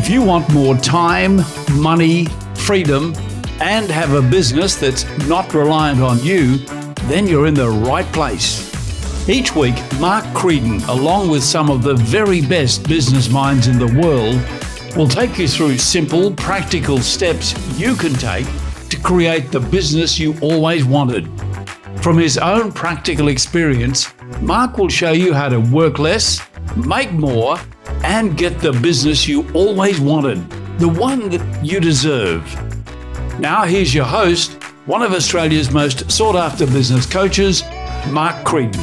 If you want more time, money, freedom, and have a business that's not reliant on you, then you're in the right place. Each week, Mark Creedon, along with some of the very best business minds in the world, will take you through simple, practical steps you can take to create the business you always wanted. From his own practical experience, Mark will show you how to work less, make more, and get the business you always wanted, the one that you deserve. Now here's your host, one of Australia's most sought-after business coaches, Mark Creedon.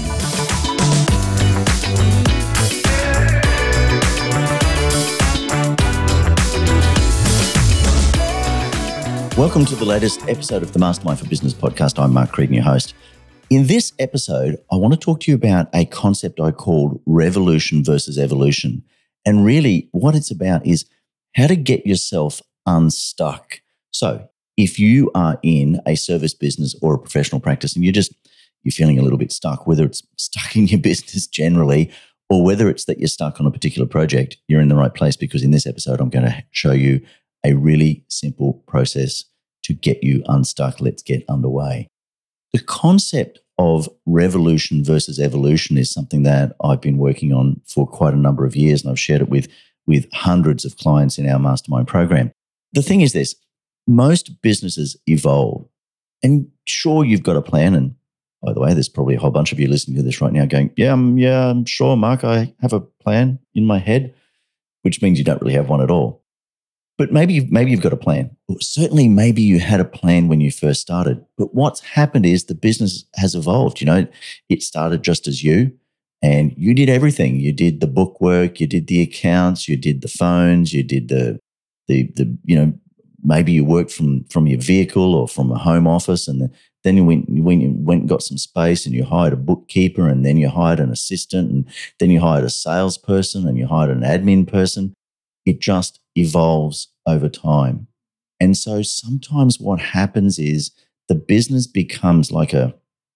Welcome to the latest episode of the Mastermind for Business podcast. I'm Mark Creedon, your host. In this episode, I want to talk to you about a concept I called revolution versus evolution. And really what it's about is how to get yourself unstuck. So if you are in a service business or a professional practice and you're feeling a little bit stuck, whether it's stuck in your business generally or whether it's that you're stuck on a particular project, you're in the right place, because in this episode, I'm going to show you a really simple process to get you unstuck. Let's get underway. The concept of revolution versus evolution is something that I've been working on for quite a number of years, and I've shared it with hundreds of clients in our mastermind program. The thing is this: most businesses evolve, and sure, you've got a plan. And by the way, there's probably a whole bunch of you listening to this right now going, I'm sure, Mark, I have a plan in my head, which means you don't really have one at all. But maybe you've got a plan. Certainly, maybe you had a plan when you first started. But what's happened is the business has evolved. It started just as you, and you did everything. You did the bookwork, you did the accounts, you did the phones, you did the maybe you worked from your vehicle or from a home office, and then you went and got some space, and you hired a bookkeeper, and then you hired an assistant, and then you hired a salesperson, and you hired an admin person. It just evolves over time. And so sometimes what happens is the business becomes like a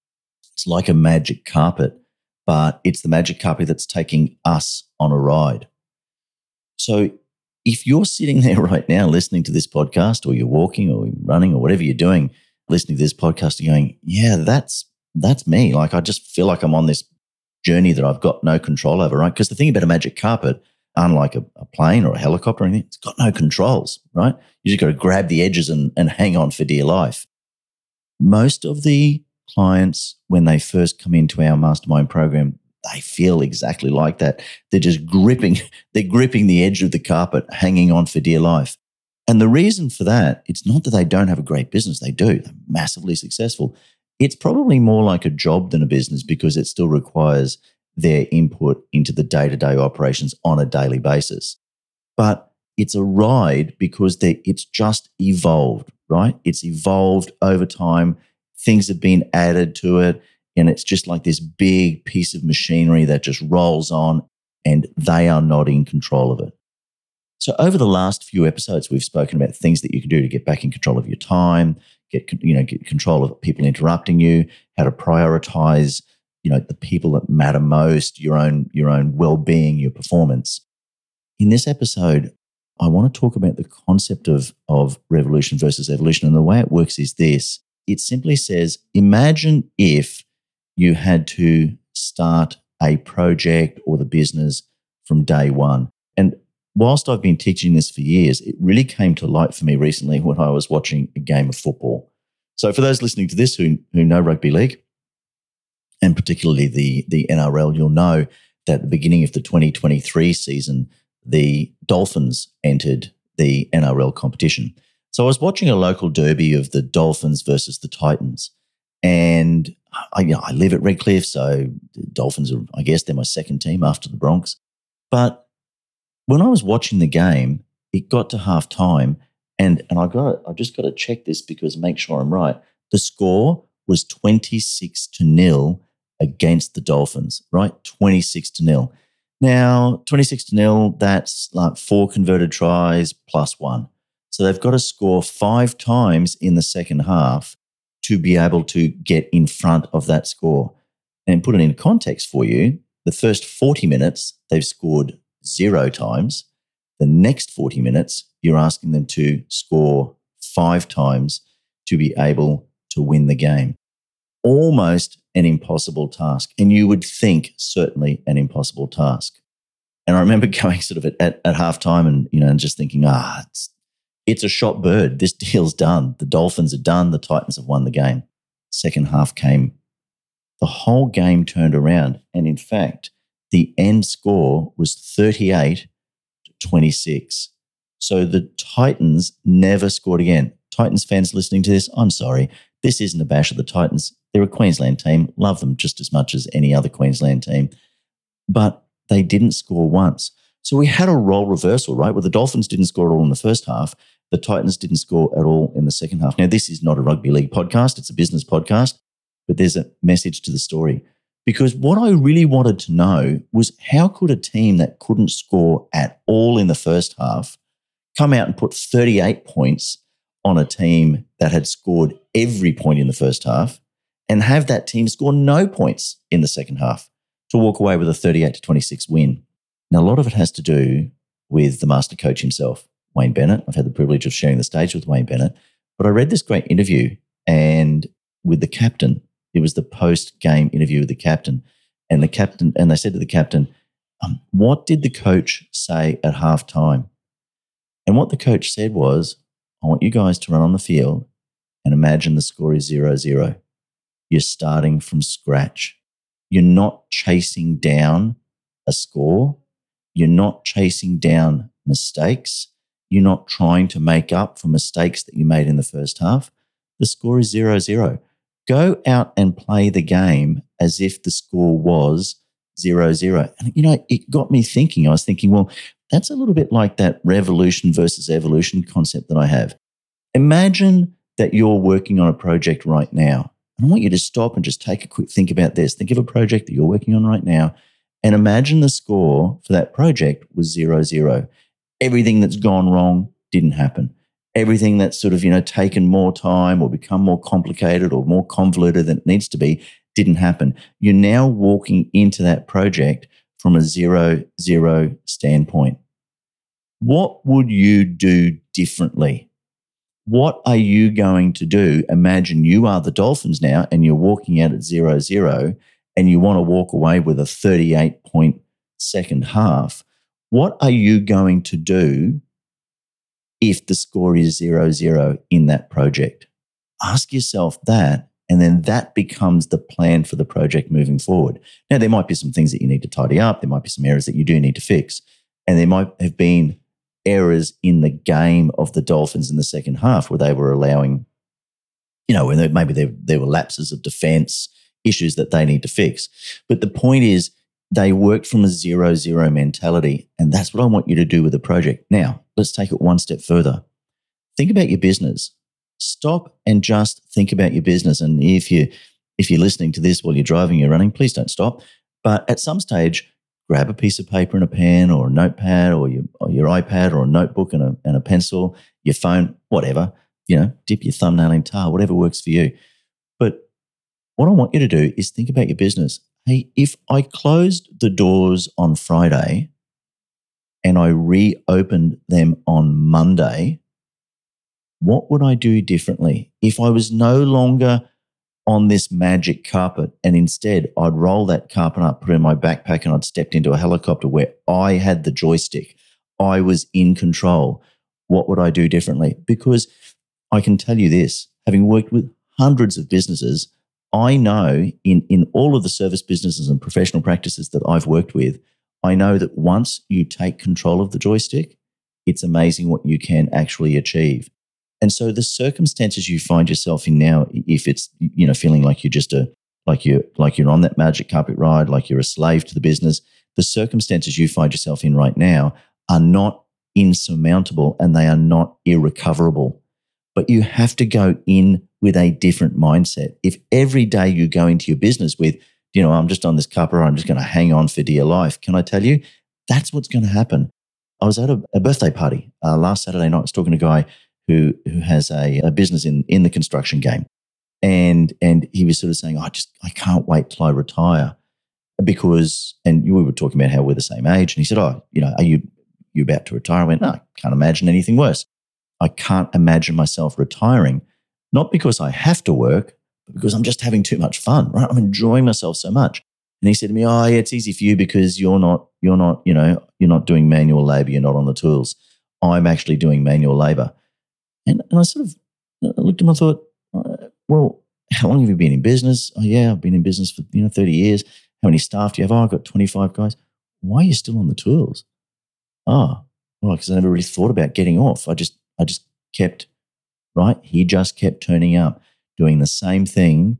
magic carpet, but it's the magic carpet that's taking us on a ride. So if you're sitting there right now listening to this podcast, or you're walking or running or whatever you're doing, listening to this podcast and going, yeah, that's me. Like, I just feel like I'm on this journey that I've got no control over, right? Because the thing about a magic carpet, unlike a plane or a helicopter or anything, it's got no controls, right? You just got to grab the edges and hang on for dear life. Most of the clients, when they first come into our mastermind program, they feel exactly like that. They're just gripping the edge of the carpet, hanging on for dear life. And the reason for that, it's not that they don't have a great business. They do. They're massively successful. It's probably more like a job than a business, because it still requires their input into the day-to-day operations on a daily basis. But it's a ride because it's just evolved, right? It's evolved over time. Things have been added to it, and it's just like this big piece of machinery that just rolls on, and they are not in control of it. So over the last few episodes, we've spoken about things that you can do to get back in control of your time, get control of people interrupting you, how to prioritize the people that matter most, your own well-being, your performance. In this episode, I want to talk about the concept of revolution versus evolution. And the way it works is this. It simply says, imagine if you had to start a project or the business from day one. And whilst I've been teaching this for years, it really came to light for me recently when I was watching a game of football. So for those listening to this who know rugby league, and particularly the NRL, you'll know that at the beginning of the 2023 season, the Dolphins entered the NRL competition. So I was watching a local derby of the Dolphins versus the Titans. And I live at Redcliffe, so the Dolphins are, I guess, they're my second team after the Bronx. But when I was watching the game, it got to half time, and I've just got to check this because make sure I'm right. The score was 26-0 against the Dolphins, right? 26-0. Now, 26-0, that's like 4 converted tries plus 1. So they've got to score 5 times in the second half to be able to get in front of that score. And put it in context for you, the first 40 minutes, they've scored 0 times. the next 40 minutes, you're asking them to score 5 times to be able to win the game. Almost an impossible task. And you would think certainly an impossible task. And I remember going sort of at halftime and just thinking, it's a shot bird. This deal's done. The Dolphins are done. The Titans have won the game. Second half came. The whole game turned around. And in fact, the end score was 38-26. So the Titans never scored again. Titans fans listening to this, I'm sorry. This isn't a bash of the Titans. They're a Queensland team. Love them just as much as any other Queensland team. But they didn't score once. So we had a role reversal, right? Where the Dolphins didn't score at all in the first half. The Titans didn't score at all in the second half. Now, this is not a rugby league podcast. It's a business podcast. But there's a message to the story. Because what I really wanted to know was how could a team that couldn't score at all in the first half come out and put 38 points on a team that had scored every point in the first half and have that team score no points in the second half to walk away with a 38-26 win. Now, a lot of it has to do with the master coach himself, Wayne Bennett. I've had the privilege of sharing the stage with Wayne Bennett, but I read this great interview and with the captain. It was the post-game interview with the captain, and they said to the captain, what did the coach say at halftime? And what the coach said was, I want you guys to run on the field and imagine the score is 0-0. You're starting from scratch. You're not chasing down a score. You're not chasing down mistakes. You're not trying to make up for mistakes that you made in the first half. The score is 0-0. Go out and play the game as if the score was 0-0. And, it got me thinking. I was thinking, well, that's a little bit like that revolution versus evolution concept that I have. Imagine that you're working on a project right now. I want you to stop and just take a quick think about this. Think of a project that you're working on right now and imagine the score for that project was 0-0. Everything that's gone wrong didn't happen. Everything that's sort of, taken more time or become more complicated or more convoluted than it needs to be didn't happen. You're now walking into that project from a 0-0 standpoint. What would you do differently? What are you going to do? Imagine you are the Dolphins now and you're walking out at 0-0 and you want to walk away with a 38-point second half. What are you going to do if the score is 0-0 in that project? Ask yourself that, and then that becomes the plan for the project moving forward. Now, there might be some things that you need to tidy up. There might be some errors that you do need to fix. And there might have been errors in the game of the Dolphins in the second half where they were allowing, when maybe there were lapses of defense, issues that they need to fix. But the point is, they worked from a 0-0 mentality, and that's what I want you to do with the project. Now, let's take it one step further. Think about your business. Stop and just think about your business. And if you're listening to this while you're driving, you're running, please don't stop. But at some stage, grab a piece of paper and a pen or a notepad or your iPad or a notebook and a pencil, your phone, whatever, dip your thumbnail in tar, whatever works for you. But what I want you to do is think about your business. Hey, if I closed the doors on Friday and I reopened them on Monday, what would I do differently? If I was no longer on this magic carpet and instead I'd roll that carpet up, put it in my backpack and I'd stepped into a helicopter where I had the joystick, I was in control, what would I do differently? Because I can tell you this, having worked with hundreds of businesses, I know in all of the service businesses and professional practices that I've worked with, I know that once you take control of the joystick, it's amazing what you can actually achieve. And so the circumstances you find yourself in now, if it's, feeling like you're just like you're on that magic carpet ride, like you're a slave to the business, the circumstances you find yourself in right now are not insurmountable and they are not irrecoverable. But you have to go in with a different mindset. If every day you go into your business with, I'm just on this carpet ride, I'm just going to hang on for dear life, can I tell you, that's what's going to happen. I was at a birthday party last Saturday night. I was talking to a guy who has a business in the construction game. And he was sort of saying, I can't wait till I retire because, and we were talking about how we're the same age. And he said, are you you about to retire? I went, no, I can't imagine anything worse. I can't imagine myself retiring, not because I have to work, but because I'm just having too much fun, right? I'm enjoying myself so much. And he said to me, oh, yeah, it's easy for you because you're not doing manual labor. You're not on the tools. I'm actually doing manual labor. And I sort of looked at him and thought, well, how long have you been in business? Oh, yeah, I've been in business for 30 years. How many staff do you have? Oh, I've got 25 guys. Why are you still on the tools? Oh, well, because I never really thought about getting off. I just kept, right? He just kept turning up, doing the same thing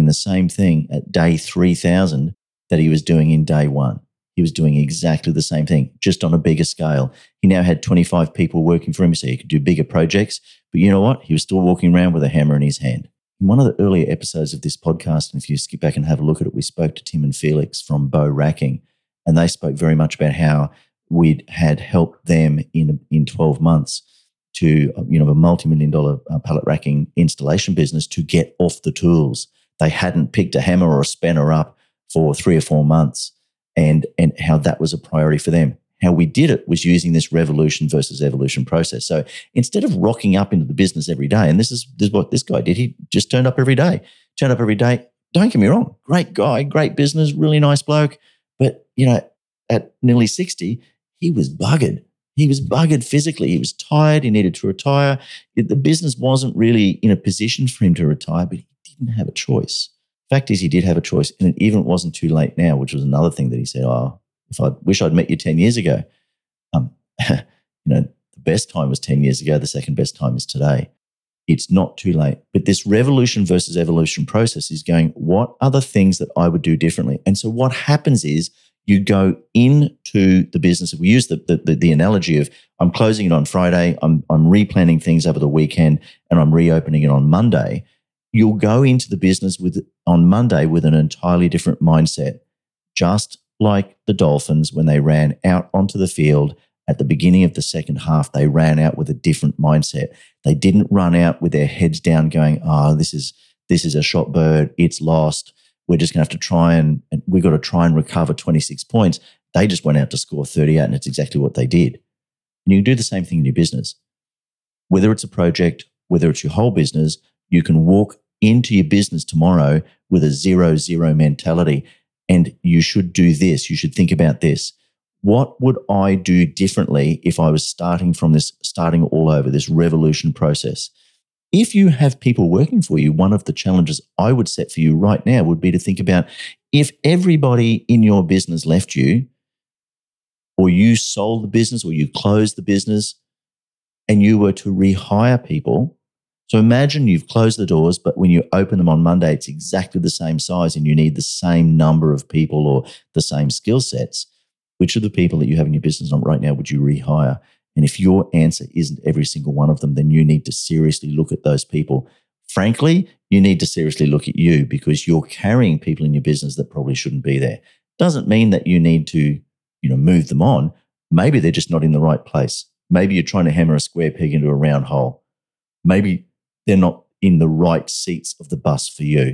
at day 3,000 that he was doing in day one. He was doing exactly the same thing, just on a bigger scale. He now had 25 people working for him, so he could do bigger projects. But you know what? He was still walking around with a hammer in his hand. In one of the earlier episodes of this podcast, and if you skip back and have a look at it, we spoke to Tim and Felix from Bow Racking, and they spoke very much about how we had helped them in 12 months to a multi-million-dollar pallet racking installation business to get off the tools. They hadn't picked a hammer or a spanner up for 3 or 4 months, and how that was a priority for them. How we did it was using this revolution versus evolution process. So instead of rocking up into the business every day, and this is what this guy did, he just turned up every day. Don't get me wrong, great guy, great business, really nice bloke. But, at nearly 60, he was buggered. He was buggered physically. He was tired. He needed to retire. The business wasn't really in a position for him to retire, but he didn't have a choice. Fact is, he did have a choice, and it even wasn't too late now, which was another thing that he said, if I wish I'd met you 10 years ago. The best time was 10 years ago. The second best time is today. It's not too late. But this revolution versus evolution process is going, what are the things that I would do differently? And so what happens is you go into the business. If we use the analogy of I'm closing it on Friday, I'm replanning things over the weekend, and I'm reopening it on Monday. You'll go into the business on Monday with an entirely different mindset, just like the Dolphins when they ran out onto the field at the beginning of the second half. They ran out with a different mindset. They didn't run out with their heads down going, this is a shot bird, it's lost. We're just going to have to try and we've got to try and recover 26 points. They just went out to score 38, and it's exactly what they did. And you can do the same thing in your business. Whether it's a project, whether it's your whole business, you can walk into your business tomorrow with a 0-0 mentality. And you should do this. You should think about this. What would I do differently if I was starting all over, this revolution process? If you have people working for you, one of the challenges I would set for you right now would be to think about if everybody in your business left you, or you sold the business, or you closed the business, and you were to rehire people. So imagine you've closed the doors, but when you open them on Monday, it's exactly the same size and you need the same number of people or the same skill sets. Which of the people that you have in your business right now would you rehire? And if your answer isn't every single one of them, then you need to seriously look at those people. Frankly, you need to seriously look at you, because you're carrying people in your business that probably shouldn't be there. Doesn't mean that you need to, move them on. Maybe they're just not in the right place. Maybe you're trying to hammer a square peg into a round hole. Maybe they're not in the right seats of the bus for you.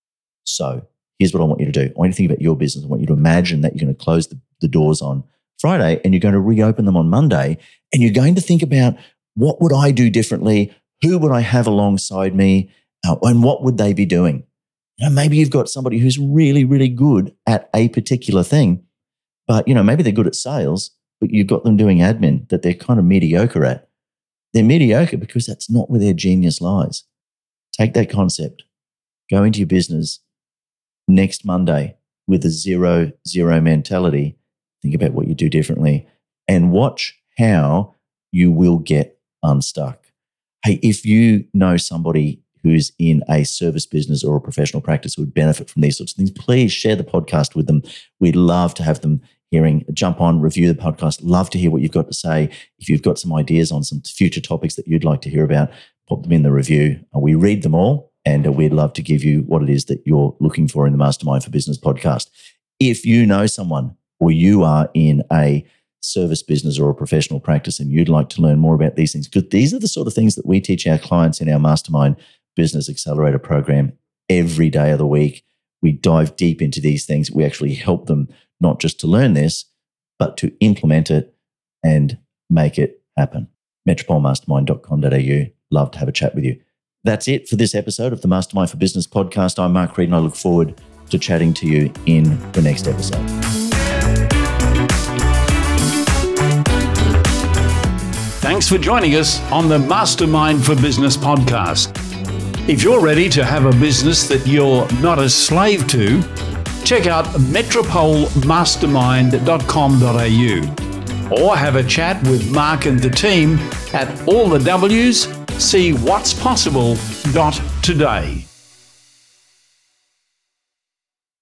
So here's what I want you to do. I want you to think about your business. I want you to imagine that you're going to close the doors on Friday and you're going to reopen them on Monday, and you're going to think about, what would I do differently? Who would I have alongside me? And what would they be doing? Maybe you've got somebody who's really, really good at a particular thing, but maybe they're good at sales, but you've got them doing admin that they're kind of mediocre at. They're mediocre because that's not where their genius lies. Take that concept, go into your business next Monday with a 0-0 mentality. Think about what you do differently and watch how you will get unstuck. Hey, if you know somebody who's in a service business or a professional practice who would benefit from these sorts of things, please share the podcast with them. We'd love to have them jump on, review the podcast. Love to hear what you've got to say. If you've got some ideas on some future topics that you'd like to hear about, pop them in the review. We read them all, and we'd love to give you what it is that you're looking for in the Mastermind for Business podcast. If you know someone, or you are in a service business or a professional practice and you'd like to learn more about these things, because these are the sort of things that we teach our clients in our Mastermind Business Accelerator program every day of the week. We dive deep into these things. We actually help them not just to learn this, but to implement it and make it happen. metropolemastermind.com.au. Love to have a chat with you. That's it for this episode of the Mastermind for Business podcast. I'm Mark Reed, and I look forward to chatting to you in the next episode. Thanks for joining us on the Mastermind for Business podcast. If you're ready to have a business that you're not a slave to, check out metropolemastermind.com.au or have a chat with Mark and the team at allthews, see what's possible.today.